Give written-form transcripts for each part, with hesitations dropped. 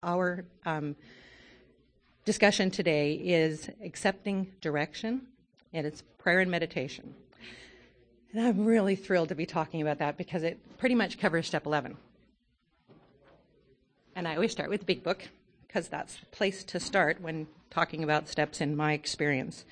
Our discussion today is accepting direction, and it's prayer and meditation. And I'm really thrilled to be talking about that because it pretty much covers step 11. And I always start with the big book because that's the place to start when talking about steps in my experience.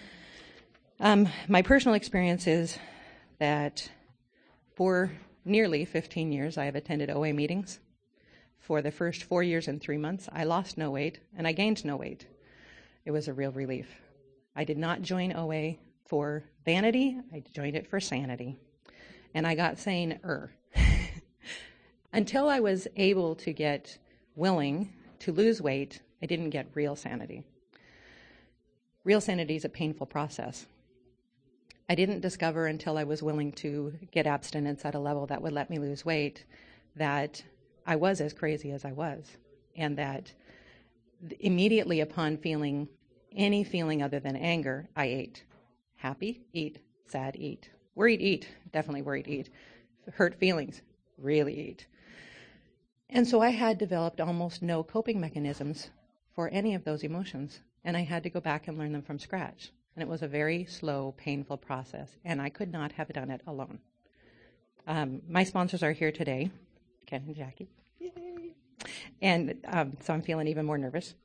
My personal experience is that for nearly 15 years, I have attended OA meetings. For the first 4 years and 3 months, I lost no weight, and I gained no weight. It was a real relief. I did not join OA for vanity. I joined it for sanity. And I got saner. Until I was able to get willing to lose weight, I didn't get real sanity. Real sanity is a painful process. I didn't discover until I was willing to get abstinence at a level that would let me lose weight that I was as crazy as I was, and that immediately upon feeling any feeling other than anger, I ate. Happy, eat. Sad, eat. Worried, eat. Definitely worried, eat. Hurt feelings, really eat. And so I had developed almost no coping mechanisms for any of those emotions, and I had to go back and learn them from scratch. And it was a very slow, painful process, and I could not have done it alone. My sponsors are here today, Ken and Jackie. Yay. And so I'm feeling even more nervous.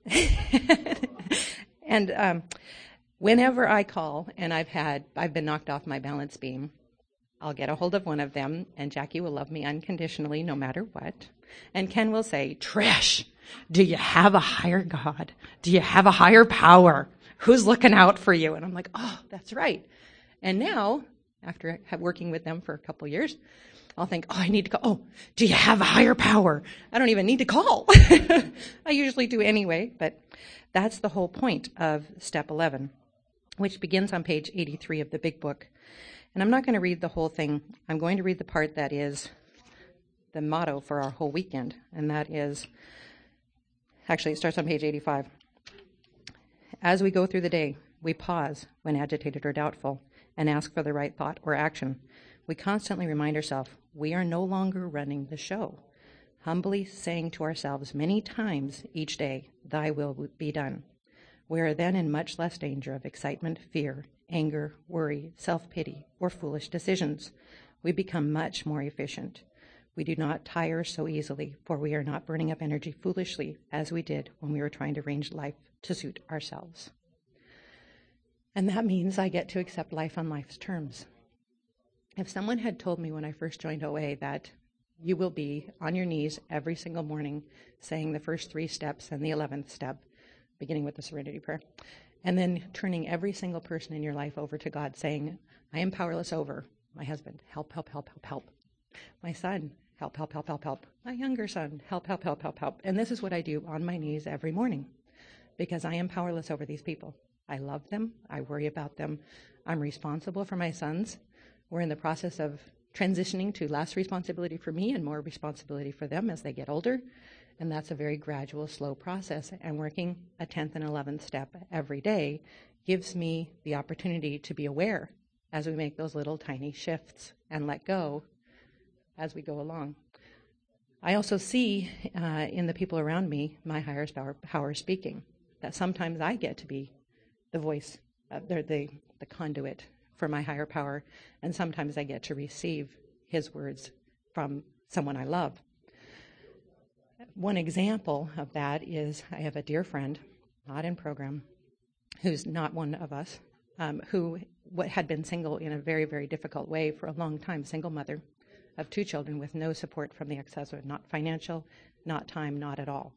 And whenever I call and I've been knocked off my balance beam, I'll get a hold of one of them, and Jackie will love me unconditionally no matter what. And Ken will say, Trish, do you have a higher God? Do you have a higher power? Who's looking out for you? And I'm like, oh, that's right. And now, after working with them for a couple of years, I'll think, oh, I need to go. Oh, do you have a higher power? I don't even need to call. I usually do anyway, but that's the whole point of step 11, which begins on page 83 of the big book. And I'm not going to read the whole thing. I'm going to read the part that is the motto for our whole weekend, and that is, actually, it starts on page 85. As we go through the day, we pause when agitated or doubtful and ask for the right thought or action. We constantly remind ourselves we are no longer running the show, humbly saying to ourselves many times each day, thy will be done. We are then in much less danger of excitement, fear, anger, worry, self-pity, or foolish decisions. We become much more efficient. We do not tire so easily, for we are not burning up energy foolishly as we did when we were trying to arrange life to suit ourselves. And that means I get to accept life on life's terms. If someone had told me when I first joined OA that you will be on your knees every single morning saying the first 3 steps and the 11th step, beginning with the serenity prayer, and then turning every single person in your life over to God saying, I am powerless over my husband, help, help, help, help, help. My son, help, help, help, help, help. My younger son, help, help, help, help, help. And this is what I do on my knees every morning because I am powerless over these people. I love them. I worry about them. I'm responsible for my sons. We're in the process of transitioning to less responsibility for me and more responsibility for them as they get older. And that's a very gradual, slow process. And working a 10th and 11th step every day gives me the opportunity to be aware as we make those little tiny shifts and let go as we go along. I also see in the people around me my higher power speaking, that sometimes I get to be the voice, the conduit for my higher power, and sometimes I get to receive his words from someone I love. One example of that is I have a dear friend, not in program, who's not one of us, who had been single in a very, very difficult way for a long time, single mother of 2 children with no support from the ex-husband, not financial, not time, not at all.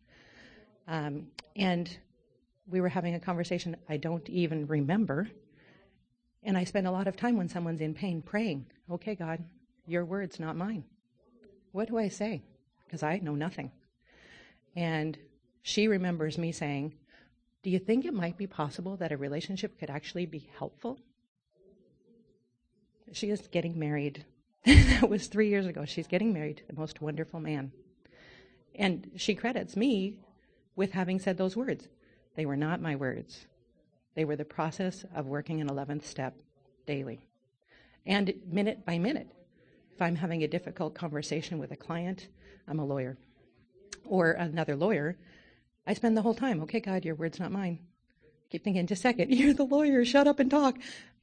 And we were having a conversation I don't even remember, and I spend a lot of time when someone's in pain praying, okay, God, your words, not mine. What do I say? Because I know nothing. And she remembers me saying, do you think it might be possible that a relationship could actually be helpful? She is getting married. That was 3 years ago. She's getting married to the most wonderful man. And she credits me with having said those words. They were not my words. They were the process of working an 11th step daily. And minute by minute, if I'm having a difficult conversation with a client, I'm a lawyer, or another lawyer, I spend the whole time, okay, God, your word's not mine. Keep thinking, just a second, you're the lawyer, shut up and talk.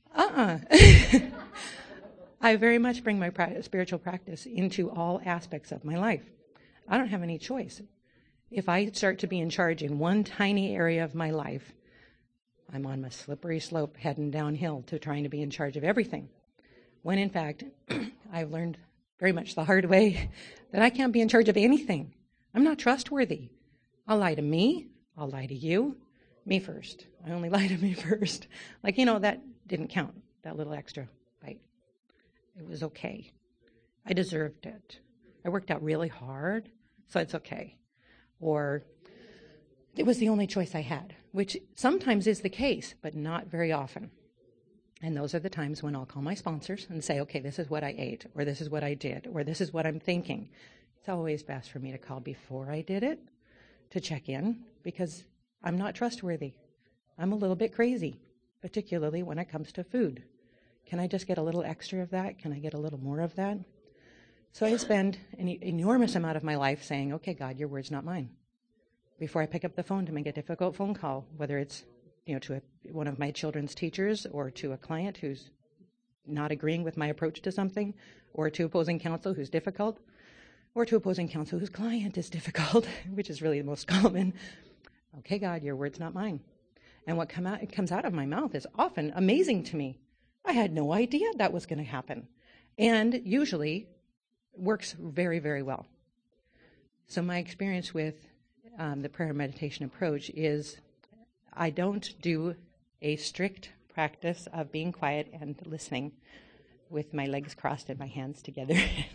I very much bring my spiritual practice into all aspects of my life. I don't have any choice. If I start to be in charge in one tiny area of my life, I'm on a slippery slope heading downhill to trying to be in charge of everything. When in fact, I've learned very much the hard way that I can't be in charge of anything. I'm not trustworthy. I'll lie to me. I'll lie to you. Me first. I only lie to me first. Like, that didn't count, that little extra bite. It was okay. I deserved it. I worked out really hard, so it's okay. Or it was the only choice I had, which sometimes is the case, but not very often. And those are the times when I'll call my sponsors and say, okay, this is what I ate, or this is what I did, or this is what I'm thinking. It's always best for me to call before I did it to check in, because I'm not trustworthy. I'm a little bit crazy, particularly when it comes to food. Can I just get a little extra of that? Can I get a little more of that? So I spend an enormous amount of my life saying, okay, God, your word's not mine. Before I pick up the phone to make a difficult phone call, whether it's to one of my children's teachers, or to a client who's not agreeing with my approach to something, or to opposing counsel who's difficult, or to opposing counsel whose client is difficult, which is really the most common. Okay, God, your word's not mine. And what comes out of my mouth is often amazing to me. I had no idea that was going to happen, and usually works very, very well. So my experience with the prayer and meditation approach is I don't do a strict practice of being quiet and listening with my legs crossed and my hands together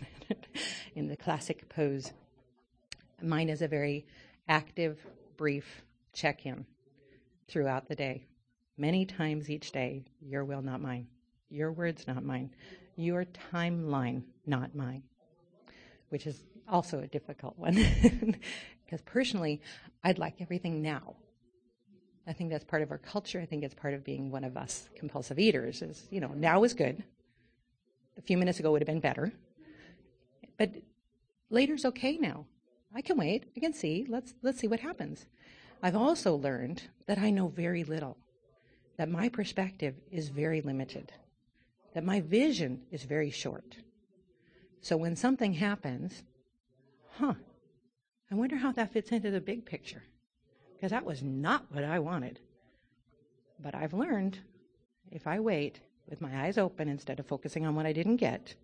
in the classic pose. Mine is a very active, brief check-in throughout the day. Many times each day, your will, not mine. Your words, not mine. Your timeline, not mine. Which is also a difficult one. Because personally, I'd like everything now. I think that's part of our culture. I think it's part of being one of us compulsive eaters is, now is good. A few minutes ago would have been better. But later's okay now. I can wait. I can see. Let's see what happens. I've also learned that I know very little, that my perspective is very limited, that my vision is very short. So when something happens, I wonder how that fits into the big picture, because that was not what I wanted. But I've learned if I wait with my eyes open instead of focusing on what I didn't get,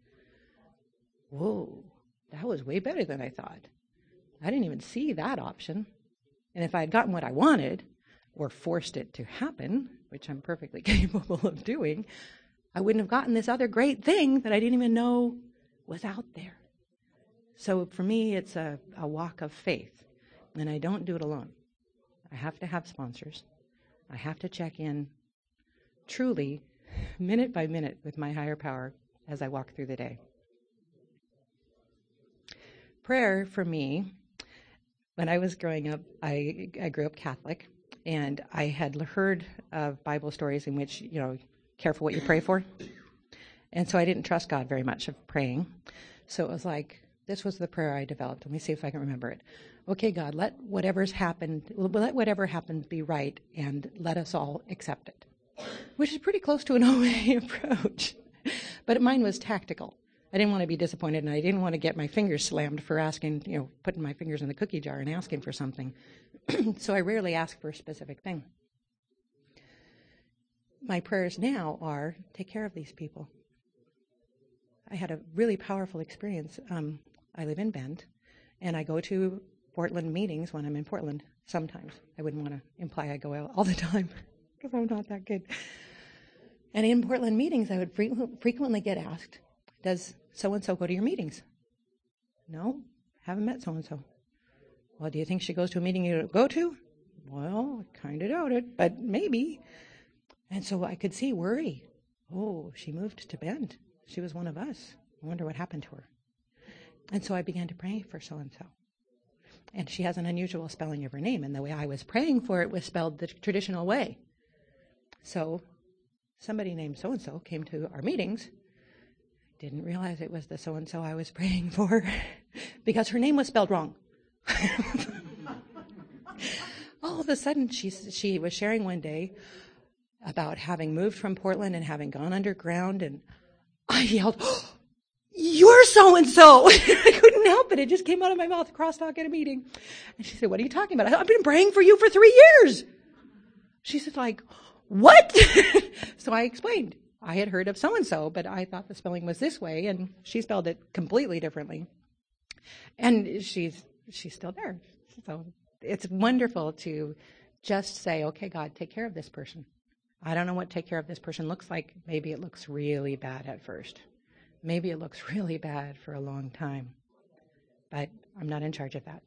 whoa, that was way better than I thought. I didn't even see that option. And if I had gotten what I wanted, or forced it to happen, which I'm perfectly capable of doing, I wouldn't have gotten this other great thing that I didn't even know was out there. So for me, it's a walk of faith, and I don't do it alone. I have to have sponsors. I have to check in truly, minute by minute, with my higher power as I walk through the day. Prayer, for me, when I was growing up, I grew up Catholic, and I had heard of Bible stories in which, careful what you pray for. And so I didn't trust God very much of praying. So it was like, this was the prayer I developed. Let me see if I can remember it. Okay, God, let whatever happened be right, and let us all accept it. Which is pretty close to an OA approach. But mine was tactical. I didn't want to be disappointed, and I didn't want to get my fingers slammed for asking, putting my fingers in the cookie jar and asking for something. So I rarely ask for a specific thing. My prayers now are, take care of these people. I had a really powerful experience. I live in Bend, and I go to Portland meetings when I'm in Portland sometimes. I wouldn't want to imply I go out all the time, because I'm not that good. And in Portland meetings, I would frequently get asked, does so-and-so go to your meetings? No, haven't met so-and-so. Well, do you think she goes to a meeting you don't go to? Well, I kind of doubt it, but maybe. And so I could see worry. Oh, she moved to Bend. She was one of us. I wonder what happened to her. And so I began to pray for so-and-so. And she has an unusual spelling of her name, and the way I was praying for it was spelled the traditional way. So somebody named so-and-so came to our meetings. Didn't realize it was the so-and-so I was praying for because her name was spelled wrong. all of a sudden she was sharing one day about having moved from Portland and having gone underground, and I yelled, "Oh, you're so-and-so." I couldn't help it. It just came out of my mouth, crosstalk at a meeting. And she said, "What are you talking about?" I've been praying for you for 3 years. She said, like, "What?" So I explained. I had heard of so-and-so, but I thought the spelling was this way, and she spelled it completely differently. And she's still there. So it's wonderful to just say, okay, God, take care of this person. I don't know what take care of this person looks like. Maybe it looks really bad at first. Maybe it looks really bad for a long time. But I'm not in charge of that.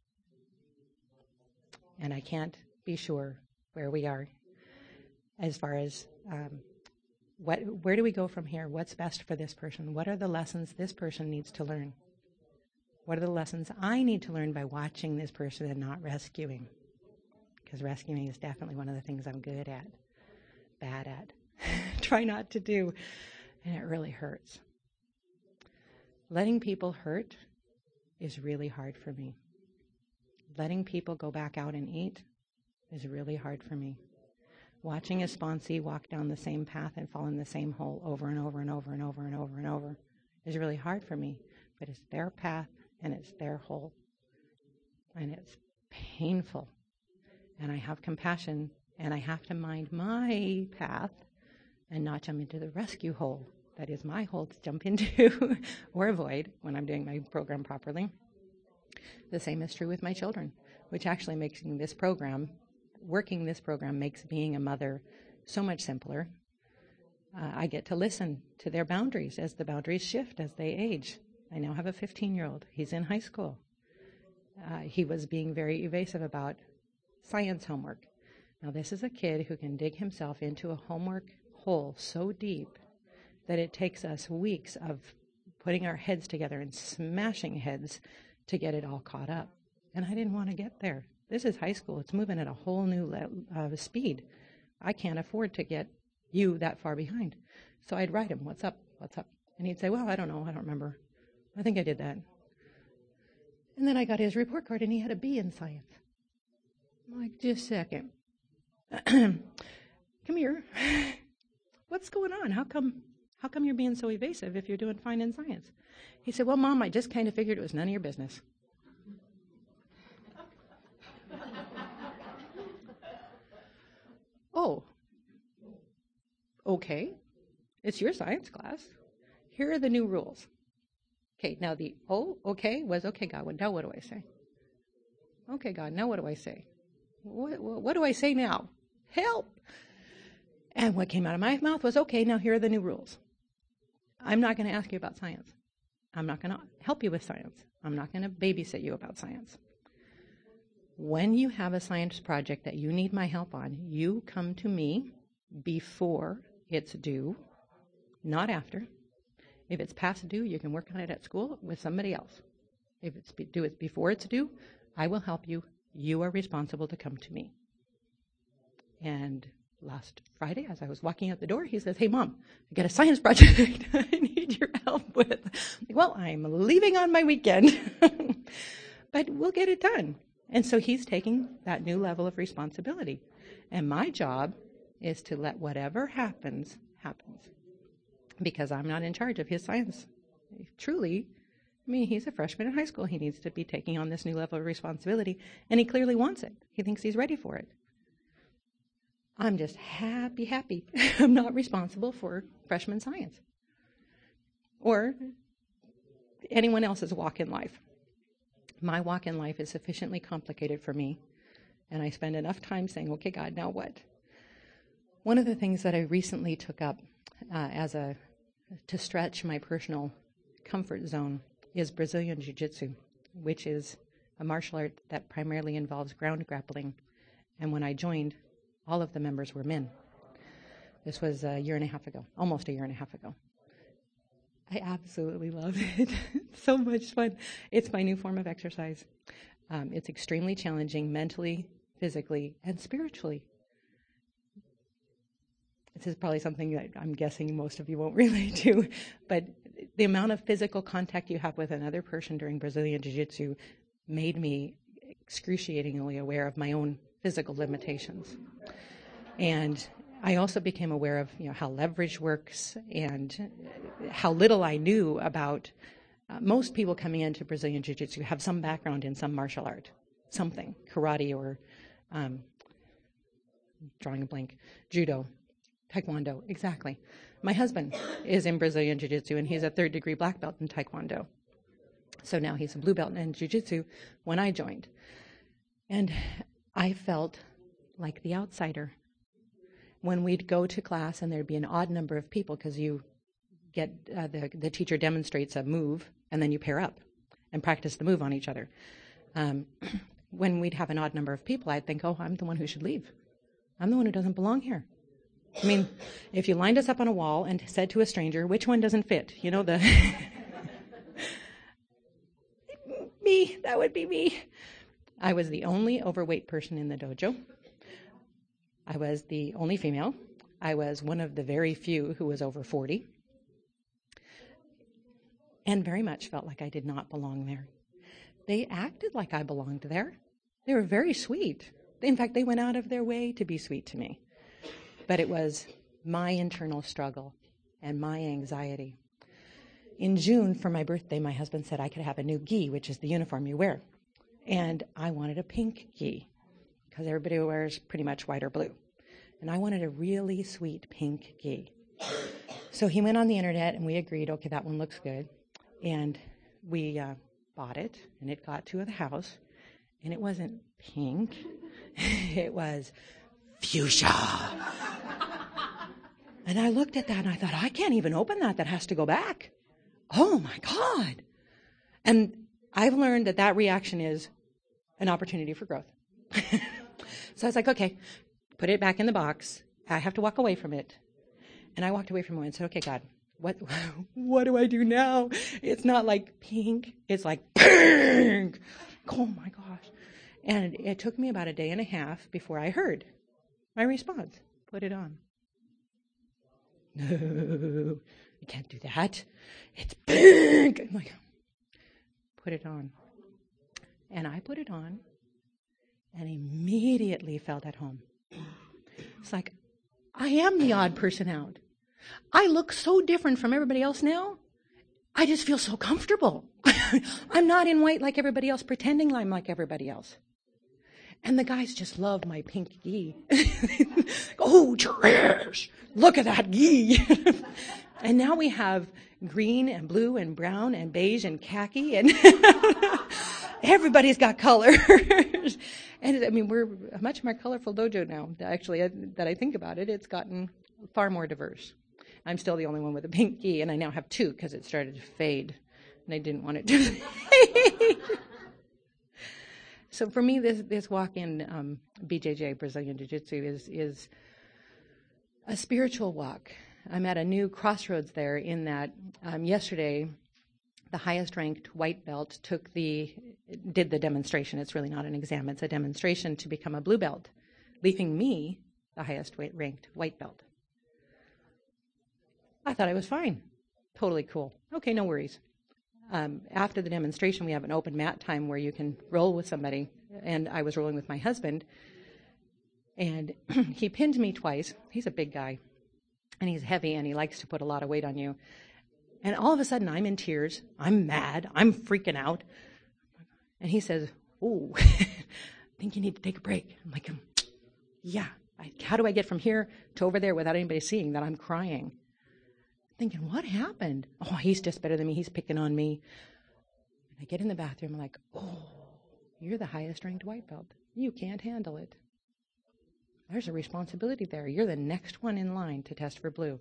And I can't be sure where we are as far as where do we go from here? What's best for this person? What are the lessons this person needs to learn? What are the lessons I need to learn by watching this person and not rescuing? Because rescuing is definitely one of the things I'm good at, bad at, try not to do, and it really hurts. Letting people hurt is really hard for me. Letting people go back out and eat is really hard for me. Watching a sponsee walk down the same path and fall in the same hole over and over and over and over and over and over is really hard for me. But it's their path and it's their hole. And it's painful. And I have compassion and I have to mind my path and not jump into the rescue hole. That is my hole to jump into or avoid when I'm doing my program properly. The same is true with my children, which actually makes this program, working this program makes being a mother so much simpler. I get to listen to their boundaries as the boundaries shift as they age. I now have a 15-year-old. He's in high school. He was being very evasive about science homework. Now, this is a kid who can dig himself into a homework hole so deep that it takes us weeks of putting our heads together and smashing heads to get it all caught up. And I didn't want to get there. This is high school. It's moving at a whole new speed. I can't afford to get you that far behind. So I'd write him, "What's up? What's up?" And he'd say, "Well, I don't know. I don't remember. I think I did that." And then I got his report card, and he had a B in science. I'm like, "Just a second. Come here. What's going on? How come you're being so evasive if you're doing fine in science?" He said, "Well, Mom, I just kind of figured it was none of your business." Oh, okay. It's your science class. Here are the new rules. Okay, now the okay was, "Okay, God, now what do I say?" "Okay, God, now what do I say?" What do I say now? Help! And what came out of my mouth was, "Okay, now here are the new rules. I'm not going to ask you about science. I'm not going to help you with science. I'm not going to babysit you about science. When you have a science project that you need my help on, you come to me before it's due, not after. If it's past due, you can work on it at school with somebody else. If it's before it's due, I will help you. You are responsible to come to me." And last Friday, as I was walking out the door, he says, "Hey, Mom, I got a science project I need your help with." Well, I'm leaving on my weekend, but we'll get it done. And so he's taking that new level of responsibility. And my job is to let whatever happens, happens. Because I'm not in charge of his science. Truly, I mean, he's a freshman in high school. He needs to be taking on this new level of responsibility. And he clearly wants it. He thinks he's ready for it. I'm just happy. I'm not responsible for freshman science. Or anyone else's walk in life. My walk in life is sufficiently complicated for me, and I spend enough time saying, "Okay, God, now what?" One of the things that I recently took up to stretch my personal comfort zone is Brazilian Jiu-Jitsu, which is a martial art that primarily involves ground grappling. And when I joined, all of the members were men. This was a year and a half ago, almost a year and a half ago. I absolutely love it. It's so much fun. It's my new form of exercise. It's extremely challenging mentally, physically, and spiritually. This is probably something that I'm guessing most of you won't relate to, but the amount of physical contact you have with another person during Brazilian Jiu-Jitsu made me excruciatingly aware of my own physical limitations. And I also became aware of how leverage works and how little I knew about most people coming into Brazilian Jiu-Jitsu have some background in some martial art, something, karate or drawing a blank, judo, taekwondo, exactly. My husband is in Brazilian Jiu-Jitsu, and he's a third-degree black belt in taekwondo. So now he's a blue belt in Jiu-Jitsu when I joined. And I felt like the outsider. When we'd go to class and there'd be an odd number of people because you get the teacher demonstrates a move and then you pair up and practice the move on each other. When we'd have an odd number of people, I'd think, oh, I'm the one who should leave. I'm the one who doesn't belong here. I mean, if you lined us up on a wall and said to a stranger, which one doesn't fit? Me, that would be me. I was the only overweight person in the dojo. I was the only female. I was one of the very few who was over 40. And very much felt like I did not belong there. They acted like I belonged there. They were very sweet. In fact, they went out of their way to be sweet to me. But it was my internal struggle and my anxiety. In June, for my birthday, my husband said I could have a new gi, which is the uniform you wear. And I wanted a pink gi, because everybody wears pretty much white or blue. And I wanted a really sweet pink gi. So he went on the internet, and we agreed, okay, that one looks good. And we bought it, and it got to the house. And it wasn't pink. It was fuchsia. And I looked at that, and I thought, I can't even open that. That has to go back. Oh, my God. And I've learned that reaction is an opportunity for growth. So I was like, okay, put it back in the box. I have to walk away from it. And I walked away from it and said, okay, God, what do I do now? It's not like pink. It's like pink. Oh, my gosh. And it took me about a day and a half before I heard my response. Put it on. No, I can't do that. It's pink. I'm like, put it on. And I put it on and immediately felt at home. It's like, I am the odd person out. I look so different from everybody else now. I just feel so comfortable. I'm not in white like everybody else, pretending I'm like everybody else. And the guys just love my pink gi. Oh, Trish, look at that gi. And now we have green and blue and brown and beige and khaki, and everybody's got colors. And I mean, we're a much more colorful dojo now. Actually, that I think about it, it's gotten far more diverse. I'm still the only one with a pink gi, and I now have two because it started to fade, and I didn't want it to fade. So for me, this walk in BJJ, Brazilian Jiu-Jitsu, is a spiritual walk. I'm at a new crossroads there in that yesterday, the highest ranked white belt did the demonstration. It's really not an exam. It's a demonstration to become a blue belt, leaving me the highest ranked white belt. I thought I was fine. Totally cool. Okay, no worries. After the demonstration, we have an open mat time where you can roll with somebody. And I was rolling with my husband. And he pinned me twice. He's a big guy. And he's heavy, and he likes to put a lot of weight on you. And all of a sudden, I'm in tears. I'm mad. I'm freaking out. And he says, oh, I think you need to take a break. I'm like, yeah. How do I get from here to over there without anybody seeing that I'm crying? Thinking, what happened? Oh, he's just better than me. He's picking on me. And I get in the bathroom. I'm like, oh, you're the highest ranked white belt. You can't handle it. There's a responsibility there. You're the next one in line to test for blue.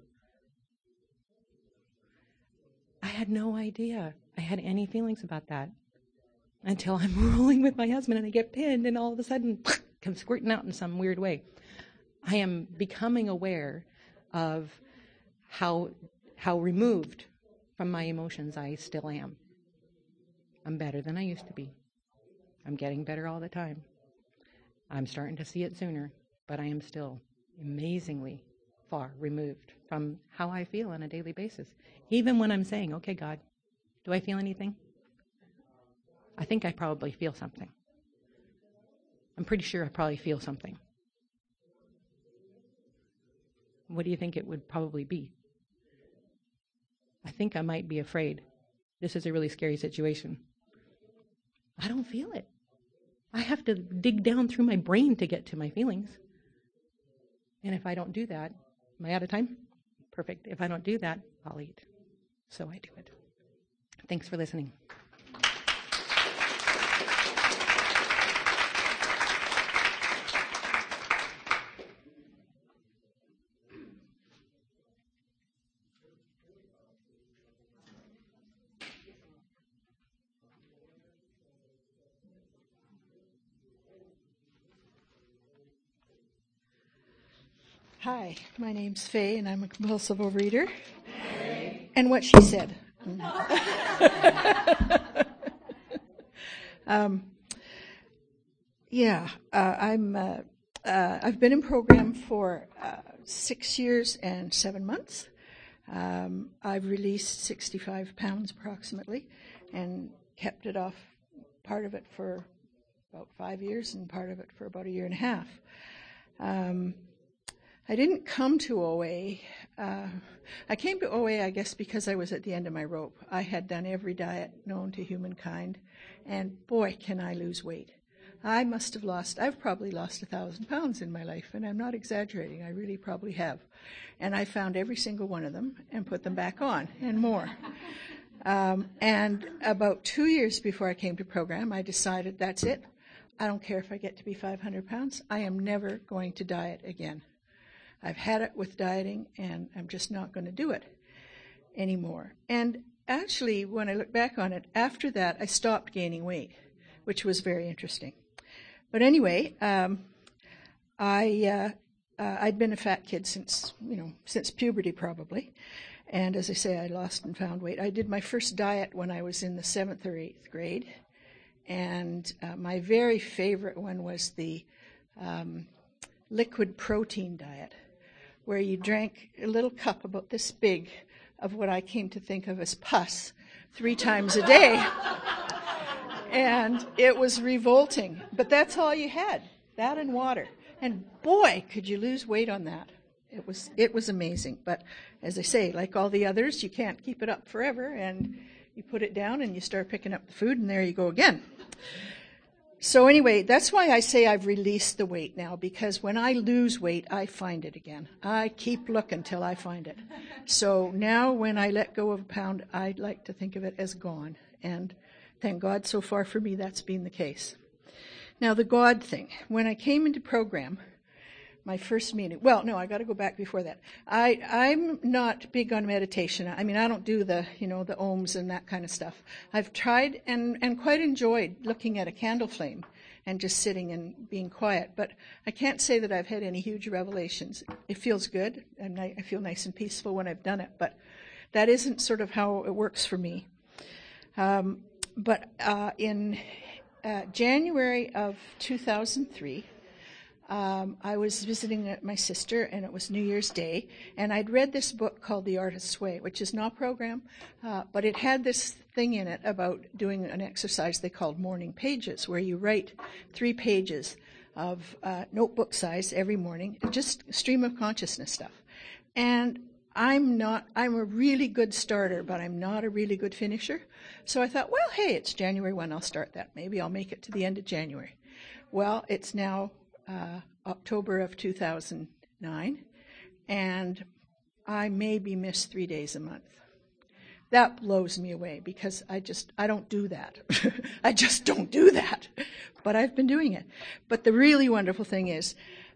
I had no idea I had any feelings about that until I'm rolling with my husband and I get pinned and all of a sudden come squirting out in some weird way. I am becoming aware of how removed from my emotions I still am. I'm better than I used to be. I'm getting better all the time. I'm starting to see it sooner, but I am still amazingly far removed from how I feel on a daily basis. Even when I'm saying, okay, God, do I feel anything? I think I probably feel something. I'm pretty sure I probably feel something. What do you think it would probably be? I think I might be afraid. This is a really scary situation. I don't feel it. I have to dig down through my brain to get to my feelings. And if I don't do that, am I out of time? Perfect. If I don't do that, I'll eat. So I do it. Thanks for listening. Hi, my name's Faye, and I'm a compulsive overeater. And what she said. I've been in program for 6 years and 7 months. I've released 65 pounds approximately, and kept it off, part of it for about 5 years, and part of it for about 1.5 years. I didn't come to OA. I came to OA, I guess, because I was at the end of my rope. I had done every diet known to humankind, and boy, can I lose weight. I've probably lost 1,000 pounds in my life, and I'm not exaggerating. I really probably have. And I found every single one of them and put them back on, and more. And about 2 years before I came to program, I decided, that's it. I don't care if I get to be 500 pounds. I am never going to diet again. I've had it with dieting, and I'm just not going to do it anymore. And actually, when I look back on it, after that, I stopped gaining weight, which was very interesting. But anyway, I'd been a fat kid since puberty probably. And as I say, I lost and found weight. I did my first diet when I was in the 7th or 8th grade. And my very favorite one was the liquid protein diet, where you drank a little cup about this big of what I came to think of as pus 3 times a day. And it was revolting. But that's all you had, that and water. And boy, could you lose weight on that. It was amazing. But as I say, like all the others, you can't keep it up forever. And you put it down and you start picking up the food, and there you go again. So anyway, that's why I say I've released the weight now, because when I lose weight, I find it again. I keep looking till I find it. So now when I let go of a pound, I like to think of it as gone. And thank God so far for me that's been the case. Now the God thing. When I came into program, my first meeting, I got to go back before that. I'm not big on meditation. I mean, I don't do the ohms and that kind of stuff. I've tried and quite enjoyed looking at a candle flame and just sitting and being quiet. But I can't say that I've had any huge revelations. It feels good, and I feel nice and peaceful when I've done it. But that isn't sort of how it works for me. But in January of 2003, I was visiting my sister, and it was New Year's Day, and I'd read this book called The Artist's Way, which is not a program, but it had this thing in it about doing an exercise they called morning pages, where you write 3 pages of notebook size every morning, just stream of consciousness stuff. And I'm a really good starter, but I'm not a really good finisher. So I thought, well, hey, it's January 1, I'll start that. Maybe I'll make it to the end of January. Well, it's now October of 2009, and I maybe miss 3 days a month. That blows me away, because I don't do that. I just don't do that. But I've been doing it. But the really wonderful thing is,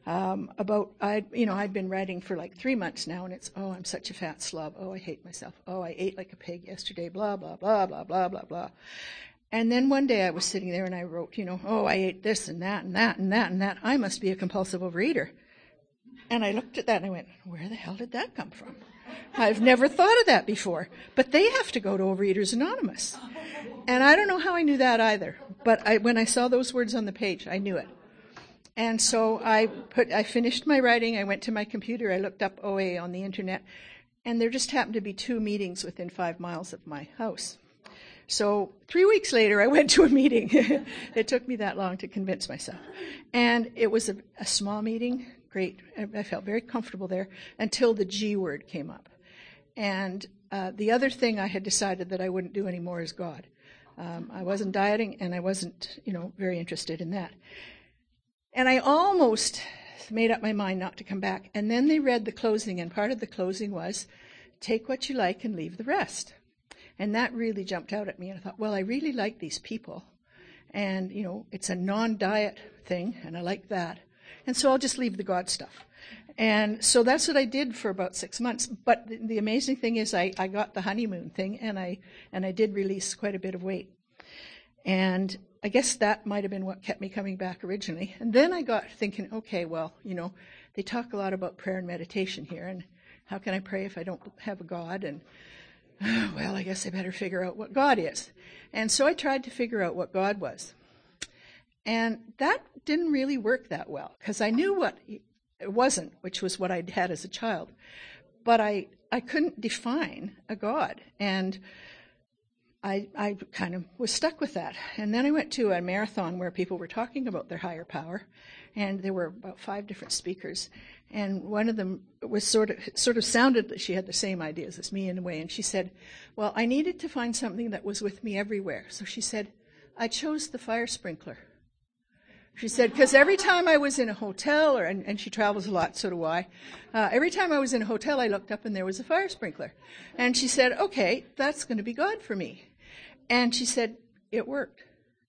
I'd been writing for like 3 months now, and it's, I'm such a fat slob. I hate myself. I ate like a pig yesterday, blah, blah, blah, blah, blah, blah, blah. And then one day I was sitting there and I wrote, I ate this and that and that and that and that. I must be a compulsive overeater. And I looked at that and I went, where the hell did that come from? I've never thought of that before. But they have to go to Overeaters Anonymous. And I don't know how I knew that either. But when I saw those words on the page, I knew it. And so I finished my writing. I went to my computer. I looked up OA on the internet. And there just happened to be 2 meetings within 5 miles of my house. So 3 weeks later, I went to a meeting. It took me that long to convince myself. And it was a small meeting, great. I felt very comfortable there until the G word came up. And the other thing I had decided that I wouldn't do anymore is God. I wasn't dieting, and I wasn't, very interested in that. And I almost made up my mind not to come back. And then they read the closing, and part of the closing was, take what you like and leave the rest. And that really jumped out at me. And I thought, well, I really like these people. And, it's a non-diet thing, and I like that. And so I'll just leave the God stuff. And so that's what I did for about 6 months. But the amazing thing is I got the honeymoon thing, and I did release quite a bit of weight. And I guess that might have been what kept me coming back originally. And then I got thinking, okay, well, they talk a lot about prayer and meditation here, and how can I pray if I don't have a God? And, well, I guess I better figure out what God is. And so I tried to figure out what God was. And that didn't really work that well, because I knew what it wasn't, which was what I'd had as a child. But I couldn't define a God. And I kind of was stuck with that. And then I went to a marathon where people were talking about their higher power, and there were about 5 different speakers. And one of them was sort of sounded that she had the same ideas as me in a way. And she said, well, I needed to find something that was with me everywhere. So she said, I chose the fire sprinkler. She said, because every time I was in a hotel, and she travels a lot, so do I, every time I was in a hotel, I looked up and there was a fire sprinkler. And she said, okay, that's going to be God for me. And she said, it worked.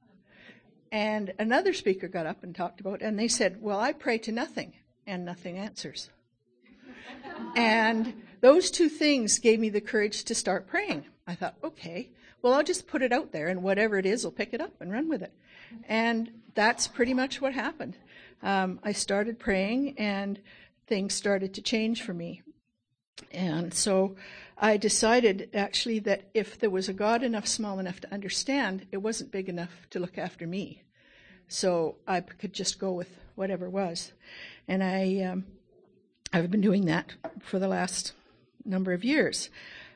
And another speaker got up and talked about it, and they said, well, I pray to nothing, and nothing answers. And those 2 things gave me the courage to start praying. I thought, okay, well, I'll just put it out there, and whatever it is, I'll pick it up and run with it. And that's pretty much what happened. I started praying, and things started to change for me. And so I decided, actually, that if there was a God small enough to understand, it wasn't big enough to look after me. So I could just go with whatever was. And I've been doing that for the last number of years.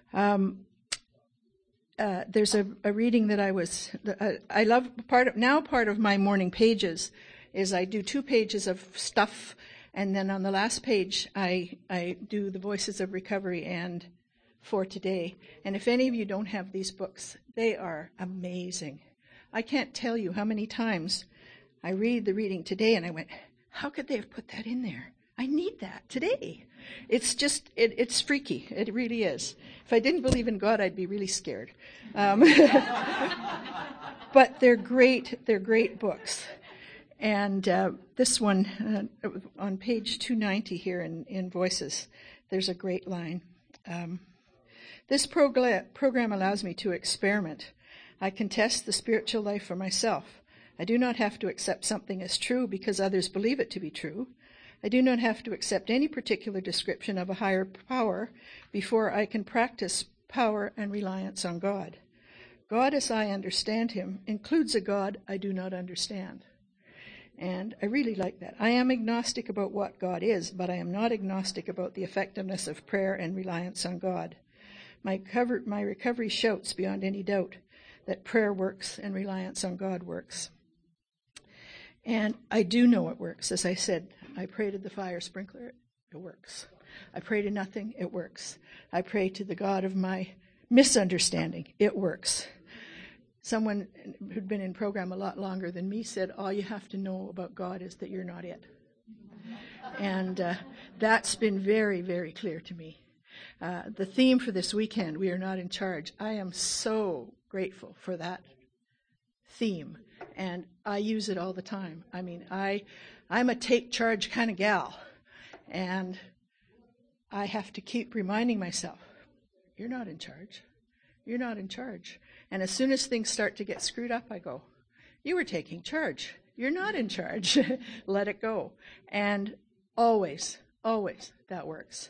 There's a reading that I love. Part of my morning pages is I do 2 pages of stuff, and then on the last page I do the Voices of Recovery and For Today. And if any of you don't have these books, they are amazing. I can't tell you how many times I read the reading today and I went, how could they have put that in there? I need that today. It's just, it's freaky. It really is. If I didn't believe in God, I'd be really scared. But they're great books. And this one, on page 290 here in Voices, there's a great line. This program allows me to experiment. I can test the spiritual life for myself. I do not have to accept something as true because others believe it to be true. I do not have to accept any particular description of a higher power before I can practice power and reliance on God. God, as I understand him, includes a God I do not understand. And I really like that. I am agnostic about what God is, but I am not agnostic about the effectiveness of prayer and reliance on God. My recovery shouts beyond any doubt that prayer works and reliance on God works. And I do know it works. As I said, I pray to the fire sprinkler, it works. I pray to nothing, it works. I pray to the God of my misunderstanding, it works. Someone who'd been in program a lot longer than me said, all you have to know about God is that you're not it. And that's been very, very clear to me. The theme for this weekend, We Are Not in Charge, I am so grateful for that theme. And I use it all the time. I mean, I'm a take charge kind of gal. And I have to keep reminding myself, you're not in charge. You're not in charge. And as soon as things start to get screwed up, I go, you were taking charge. You're not in charge. Let it go. And always that works.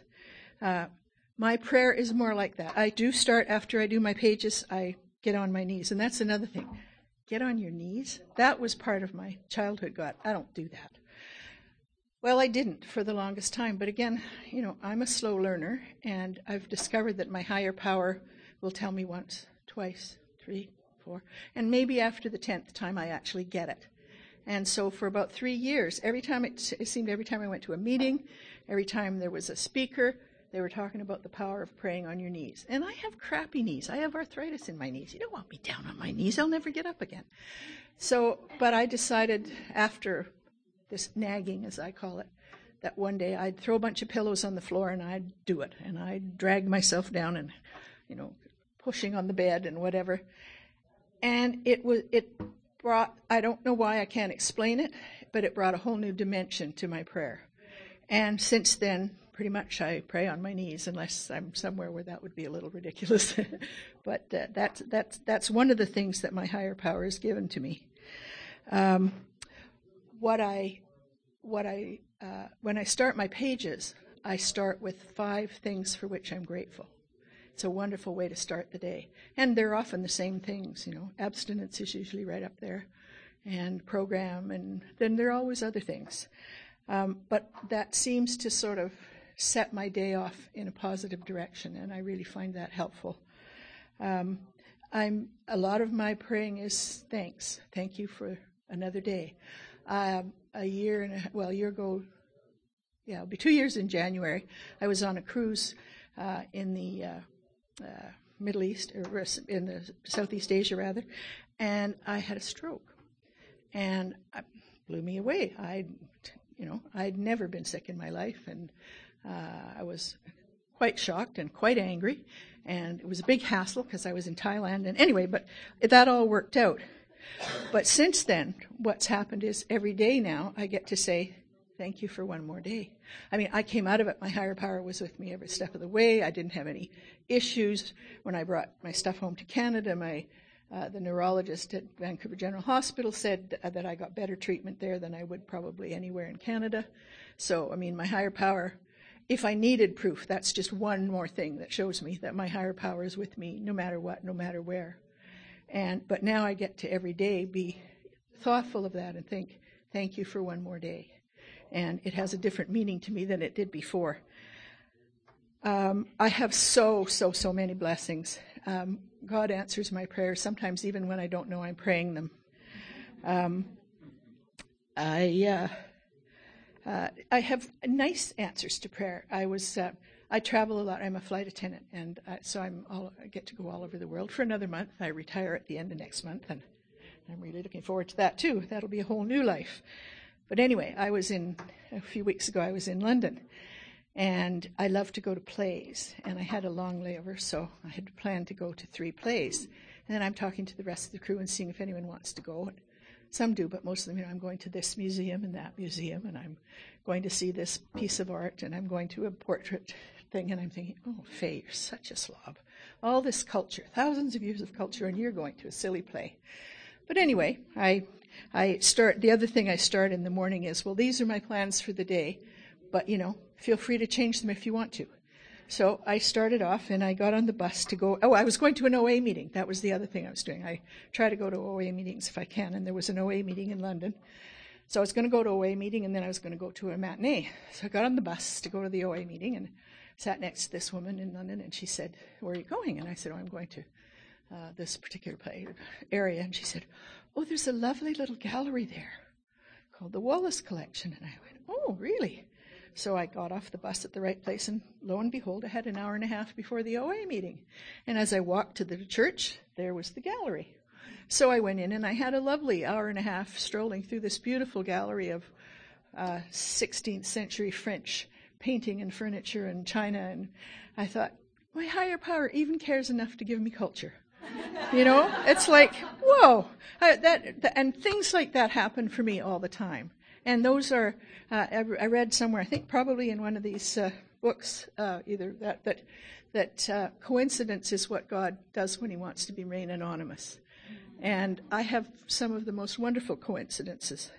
My prayer is more like that. I do start after I do my pages, I get on my knees. And that's another thing. Get on your knees? That was part of my childhood, God. I don't do that. Well, I didn't for the longest time. But again, I'm a slow learner, and I've discovered that my higher power will tell me once, twice, 3, for. And maybe after the 10th time I actually get it. And so for about 3 years, it seemed every time I went to a meeting, every time there was a speaker, they were talking about the power of praying on your knees. And I have crappy knees. I have arthritis in my knees. You don't want me down on my knees. I'll never get up again. But I decided after this nagging, as I call it, that one day I'd throw a bunch of pillows on the floor and I'd do it. And I'd drag myself down and, pushing on the bed and whatever. And it brought, I don't know why, I can't explain it, but it brought a whole new dimension to my prayer. And since then, pretty much I pray on my knees, unless I'm somewhere where that would be a little ridiculous. But that's one of the things that my higher power has given to me. When I start my pages, I start with 5 things for which I'm grateful. It's a wonderful way to start the day. And they're often the same things, Abstinence is usually right up there, and program, and then there are always other things. But that seems to sort of set my day off in a positive direction, and I really find that helpful. A lot of my praying is thanks. Thank you for another day. A year ago, it'll be 2 years in January, I was on a cruise in the Middle East, or in the Southeast Asia rather, and I had a stroke, and it blew me away. I'd never been sick in my life, and I was quite shocked and quite angry, and it was a big hassle because I was in Thailand, and anyway, but that all worked out. But since then, what's happened is every day now I get to say, thank you for one more day. I mean, I came out of it. My higher power was with me every step of the way. I didn't have any issues. When I brought my stuff home to Canada, the neurologist at Vancouver General Hospital said that I got better treatment there than I would probably anywhere in Canada. So, my higher power, if I needed proof, that's just one more thing that shows me that my higher power is with me no matter what, no matter where. But now I get to every day be thoughtful of that and think, thank you for one more day. And it has a different meaning to me than it did before. I have so many blessings. God answers my prayers, sometimes even when I don't know I'm praying them. I have nice answers to prayer. I travel a lot. I'm a flight attendant, and so I get to go all over the world for another month. I retire at the end of next month, and I'm really looking forward to that too. That'll be a whole new life. But anyway, a few weeks ago, I was in London, and I love to go to plays, and I had a long layover, so I had planned to go to 3 plays. And then I'm talking to the rest of the crew and seeing if anyone wants to go. Some do, but most of them, I'm going to this museum and that museum, and I'm going to see this piece of art, and I'm going to a portrait thing, and I'm thinking, oh, Faye, you're such a slob. All this culture, thousands of years of culture, and you're going to a silly play. But anyway, the other thing I start in the morning is, well, these are my plans for the day, but, feel free to change them if you want to. So I started off, and I got on the bus to go. I was going to an OA meeting. That was the other thing I was doing. I try to go to OA meetings if I can, and there was an OA meeting in London. So I was going to go to OA meeting, and then I was going to go to a matinee. So I got on the bus to go to the OA meeting and sat next to this woman in London, and she said, where are you going? And I said, I'm going to this particular area. And she said, oh, there's a lovely little gallery there called the Wallace Collection. And I went, oh, really? So I got off the bus at the right place, and lo and behold, I had an hour and a half before the OA meeting. And as I walked to the church, there was the gallery. So I went in, and I had a lovely hour and a half strolling through this beautiful gallery of 16th century French painting and furniture and china. And I thought, my higher power even cares enough to give me culture. It's like, whoa. And things like that happen for me all the time. And those are, I read somewhere, I think probably in one of these books, either that coincidence is what God does when he wants to remain anonymous. And I have some of the most wonderful coincidences.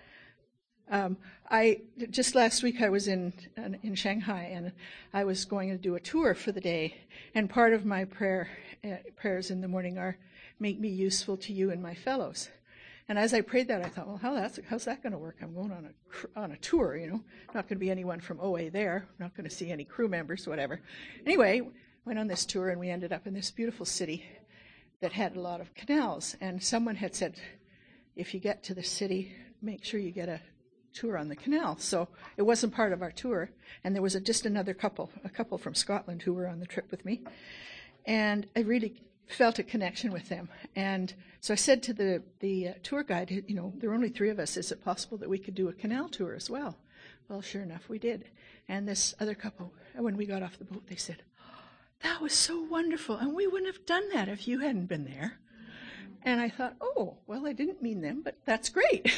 Just last week I was in Shanghai, and I was going to do a tour for the day. And part of my prayers in the morning are, make me useful to you and my fellows. And as I prayed that, I thought, well, how's that going to work? I'm going on a tour, Not going to be anyone from OA there. Not going to see any crew members, whatever. Anyway, went on this tour, and we ended up in this beautiful city that had a lot of canals. And someone had said, if you get to the city, make sure you get a tour on the canal. So it wasn't part of our tour. And there was just another couple, a couple from Scotland who were on the trip with me. And I really felt a connection with them. And so I said to the tour guide, there are only 3 of us. Is it possible that we could do a canal tour as well? Well, sure enough, we did. And this other couple, when we got off the boat, they said, that was so wonderful, and we wouldn't have done that if you hadn't been there. And I thought, oh, well, I didn't mean them, but that's great.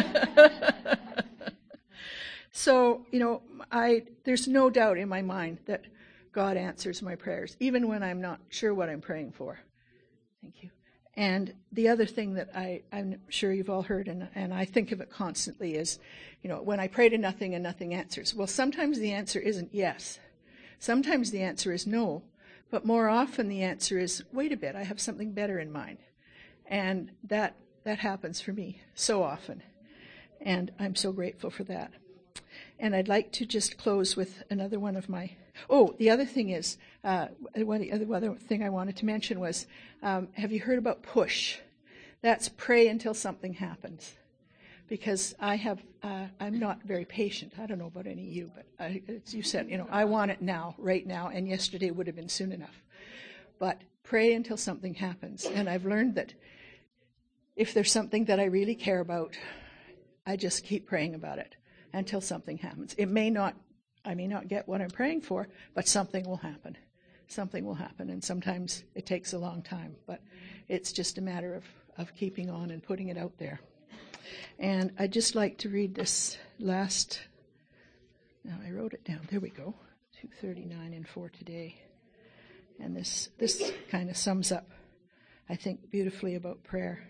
So, there's no doubt in my mind that God answers my prayers, even when I'm not sure what I'm praying for. Thank you. And the other thing that I'm sure you've all heard, and I think of it constantly, is, when I pray to nothing and nothing answers. Well, sometimes the answer isn't yes. Sometimes the answer is no. But more often the answer is, wait a bit, I have something better in mind. And that happens for me so often. And I'm so grateful for that. And I'd like to just close with another one of my... Oh, the other thing is, the other thing I wanted to mention was, have you heard about PUSH? That's pray until something happens. Because I'm not very patient. I don't know about any of you, but as you said, I want it now, right now, and yesterday would have been soon enough. But pray until something happens. And I've learned that if there's something that I really care about, I just keep praying about it until something happens. I may not get what I'm praying for, but something will happen. Something will happen, and sometimes it takes a long time, but it's just a matter of keeping on and putting it out there. And I'd just like to read this last, now I wrote it down, there we go, 2:39 and for today. And this kind of sums up, I think, beautifully about prayer.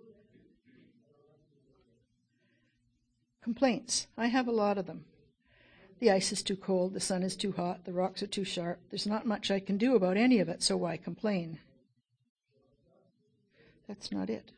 Complaints. I have a lot of them. The ice is too cold, the sun is too hot, the rocks are too sharp. There's not much I can do about any of it, so why complain? That's not it.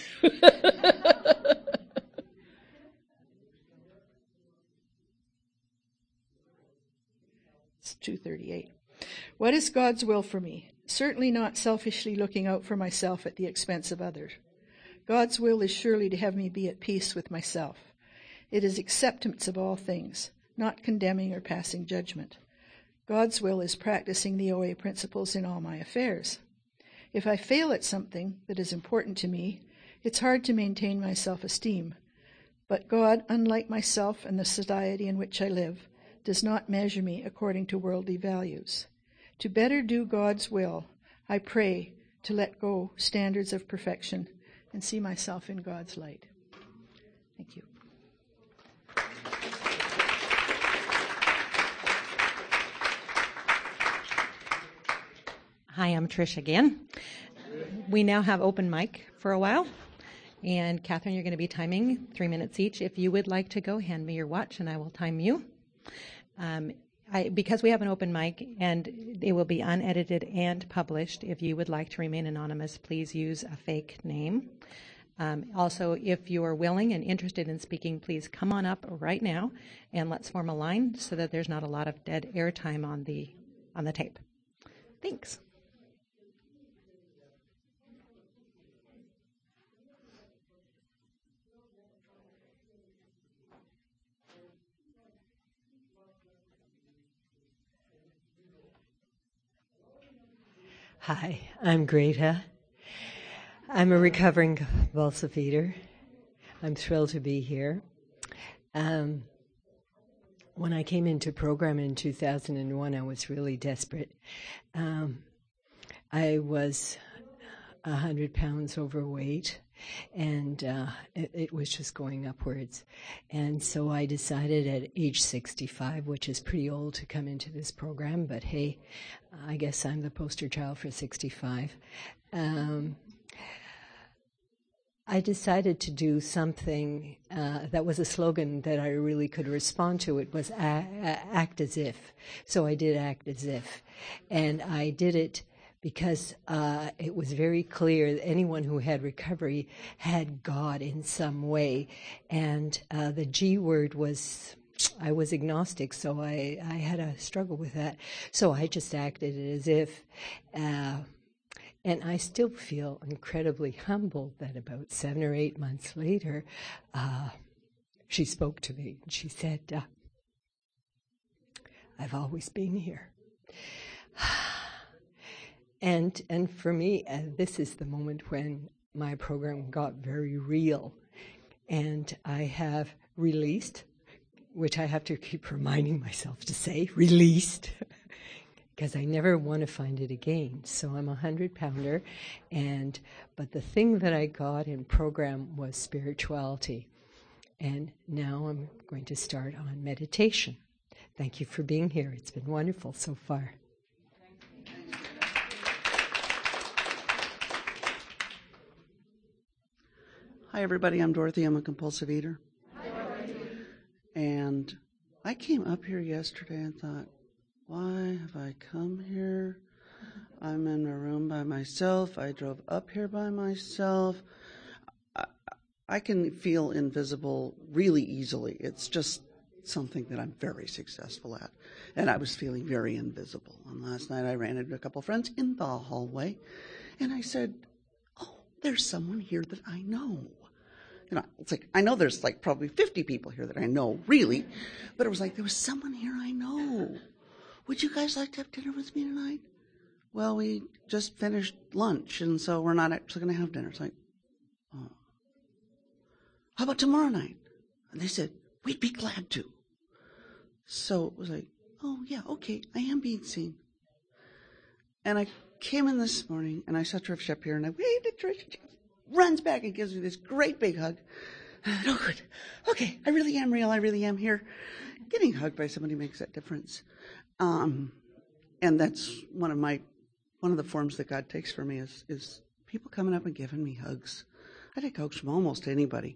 It's 2:38. What is God's will for me? Certainly not selfishly looking out for myself at the expense of others. God's will is surely to have me be at peace with myself. It is acceptance of all things, not condemning or passing judgment. God's will is practicing the OA principles in all my affairs. If I fail at something that is important to me, it's hard to maintain my self-esteem. But God, unlike myself and the society in which I live, does not measure me according to worldly values. To better do God's will, I pray to let go standards of perfection and see myself in God's light. Thank you. Hi, I'm Trish again. We now have open mic for a while. And Catherine, you're going to be timing 3 minutes each. If you would like to go, hand me your watch and I will time you. Because we have an open mic and it will be unedited and published, if you would like to remain anonymous, please use a fake name. Also, if you are willing and interested in speaking, please come on up right now and let's form a line so that there's not a lot of dead air time on the tape. Thanks. Hi, I'm Greta. I'm a recovering convulsive eater. I'm thrilled to be here. When I came into program in 2001, I was really desperate. I was 100 pounds overweight, and it was just going upwards. And so I decided at age 65, which is pretty old to come into this program, but hey, I guess I'm the poster child for 65. I decided to do something that was a slogan that I really could respond to. It was act as if. So I did act as if. And I did it because it was very clear that anyone who had recovery had God in some way. And the G word was, I was agnostic, so I had a struggle with that. So I just acted as if. And I still feel incredibly humbled that about 7 or 8 months later, she spoke to me and she said, I've always been here. And for me, this is the moment when my program got very real. And I have released, which I have to keep reminding myself to say, released, because I never want to find it again. So I'm a 100-pounder, but the thing that I got in program was spirituality. And now I'm going to start on meditation. Thank you for being here. It's been wonderful so far. Hi, everybody. I'm Dorothy. I'm a compulsive eater. Hi, Dorothy. And I came up here yesterday and thought, why have I come here? I'm in a room by myself. I drove up here by myself. I can feel invisible really easily. It's just something that I'm very successful at. And I was feeling very invisible. And last night I ran into a couple friends in the hallway. And I said, oh, there's someone here that I know. You know, it's like, I know there's like probably 50 people here that I know, really. But it was like, there was someone here I know. Would you guys like to have dinner with me tonight? Well, we just finished lunch, and so we're not actually going to have dinner. It's like, oh. How about tomorrow night? And they said, we'd be glad to. So it was like, oh, yeah, okay, I am being seen. And I came in this morning, and I saw Trish up here, and I waved at Trish. She runs back and gives me this great big hug. Oh, good. Okay, I really am real. I really am here. Getting hugged by somebody makes that difference. And that's one of the forms that God takes for me is people coming up and giving me hugs. I take hugs from almost anybody.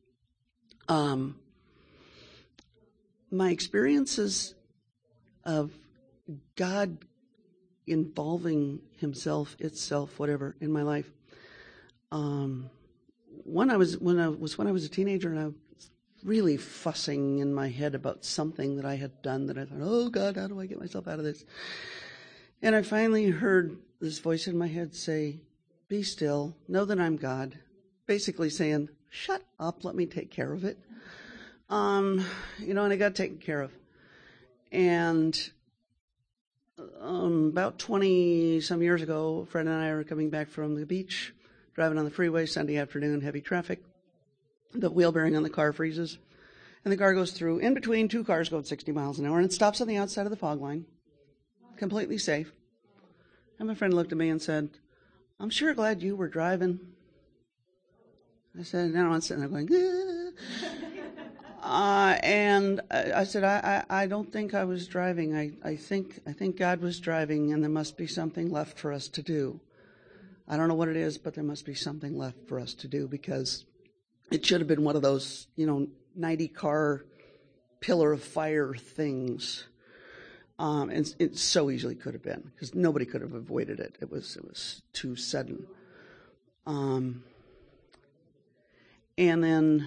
My experiences of God involving himself, itself, whatever, in my life. When I was a teenager, and I was really fussing in my head about something that I had done that I thought, oh God, how do I get myself out of this? And I finally heard this voice in my head say, be still, know that I'm God. Basically saying, shut up, let me take care of it. And I got taken care of. And about 20-some years ago, a friend and I were coming back from the beach, driving on the freeway, Sunday afternoon, heavy traffic. The wheel bearing on the car freezes, and the car goes through in between two cars going 60 miles an hour, and it stops on the outside of the fog line, completely safe. And my friend looked at me and said, I'm sure glad you were driving. I said, no, I'm sitting there going, and I said, I don't think I was driving. I think God was driving, and there must be something left for us to do. I don't know what it is, but there must be something left for us to do, because it should have been one of those, 90-car pillar of fire things. And it so easily could have been, because nobody could have avoided it. It was too sudden. And then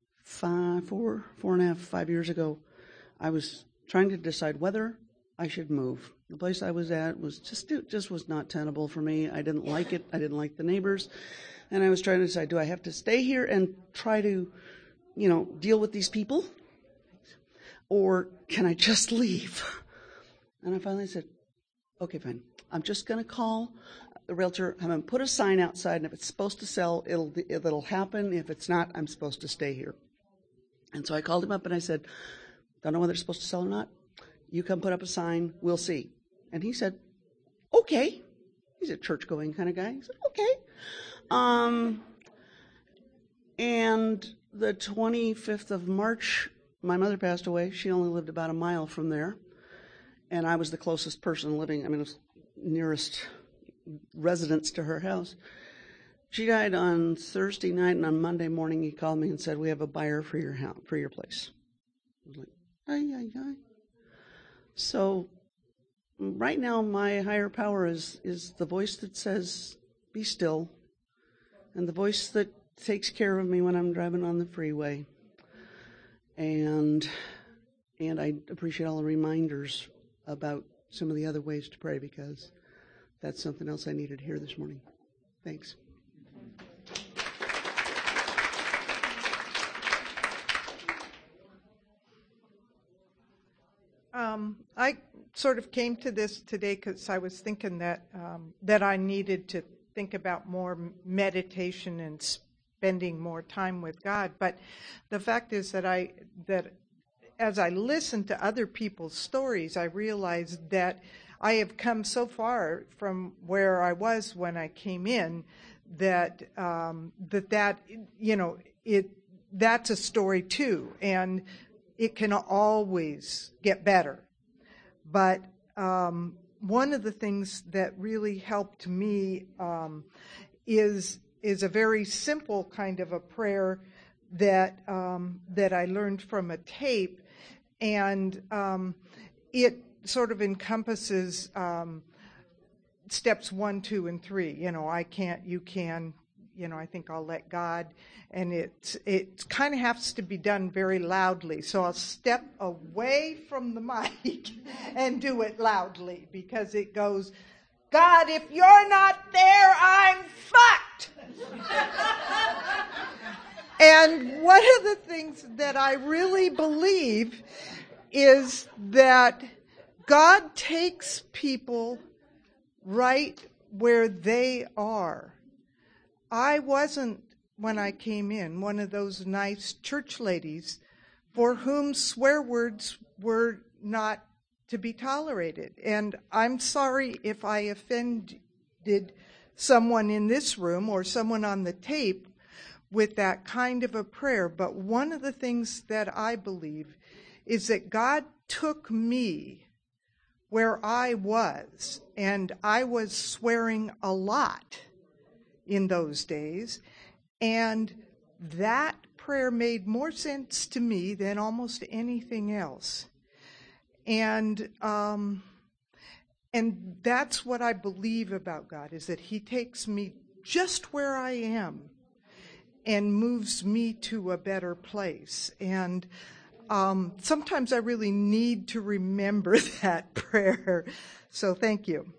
5 years ago, I was trying to decide whether I should move. The place I was at was just was not tenable for me. I didn't like it. I didn't like the neighbors. And I was trying to decide, do I have to stay here and try to, deal with these people? Or can I just leave? And I finally said, okay, fine. I'm just going to call the realtor. I'm going to put a sign outside, and if it's supposed to sell, it'll happen. If it's not, I'm supposed to stay here. And so I called him up and I said, don't know whether it's supposed to sell or not. You come put up a sign, we'll see. And he said, okay. He's a church-going kind of guy. He said, okay. And the 25th of March, my mother passed away. She only lived about a mile from there. And I was the closest person living, it was nearest residence to her house. She died on Thursday night, and on Monday morning he called me and said, we have a buyer for your house, for your place. I was like, aye. So right now my higher power is the voice that says, be still, and the voice that takes care of me when I'm driving on the freeway. And I appreciate all the reminders about some of the other ways to pray, because that's something else I needed to hear this morning. Thanks. I sort of came to this today because I was thinking that that I needed to think about more meditation and spending more time with God. But the fact is that as I listened to other people's stories, I realized that I have come so far from where I was when I came in that that's a story too, and it can always get better. But one of the things that really helped me is a very simple kind of a prayer that I learned from a tape, and it sort of encompasses steps 1, 2, and 3. I can't, you can. I think I'll let God, and it kind of has to be done very loudly. So I'll step away from the mic and do it loudly, because it goes, God, if you're not there, I'm fucked. And one of the things that I really believe is that God takes people right where they are. I wasn't, when I came in, one of those nice church ladies for whom swear words were not to be tolerated. And I'm sorry if I offended someone in this room or someone on the tape with that kind of a prayer. But one of the things that I believe is that God took me where I was, and I was swearing a lot in those days, and that prayer made more sense to me than almost anything else. And that's what I believe about God, is that He takes me just where I am and moves me to a better place. And sometimes I really need to remember that prayer. So thank you.